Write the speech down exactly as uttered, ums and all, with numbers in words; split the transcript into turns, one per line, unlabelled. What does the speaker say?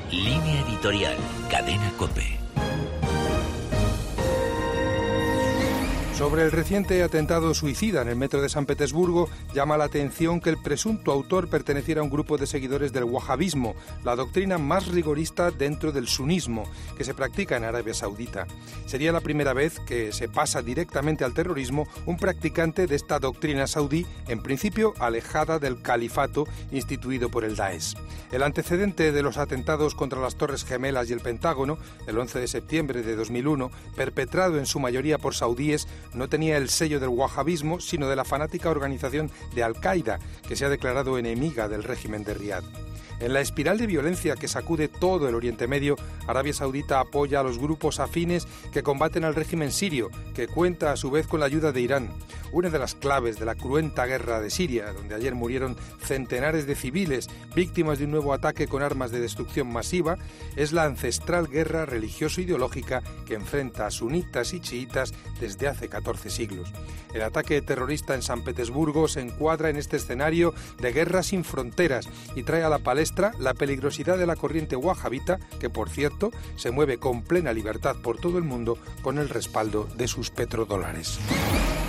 Línea editorial, Cadena COPE.
Sobre el reciente atentado suicida en el metro de San Petersburgo, llama la atención que el presunto autor perteneciera a un grupo de seguidores del wahabismo, la doctrina más rigorista dentro del sunismo, que se practica en Arabia Saudita. Sería la primera vez que se pasa directamente al terrorismo un practicante de esta doctrina saudí, en principio alejada del califato instituido por el Daesh. El antecedente de los atentados contra las Torres Gemelas y el Pentágono, el once de septiembre de dos mil uno, perpetrado en su mayoría por saudíes, no tenía el sello del wahabismo, sino de la fanática organización de Al-Qaeda, que se ha declarado enemiga del régimen de Riad. En la espiral de violencia que sacude todo el Oriente Medio, Arabia Saudita apoya a los grupos afines que combaten al régimen sirio, que cuenta a su vez con la ayuda de Irán. Una de las claves de la cruenta guerra de Siria, donde ayer murieron centenares de civiles víctimas de un nuevo ataque con armas de destrucción masiva, es la ancestral guerra religioso-ideológica que enfrenta a sunitas y chiitas desde hace catorce siglos. El ataque terrorista en San Petersburgo se encuadra en este escenario de guerra sin fronteras y trae a la palestra la peligrosidad de la corriente wahabita, que por cierto se mueve con plena libertad por todo el mundo con el respaldo de sus petrodólares.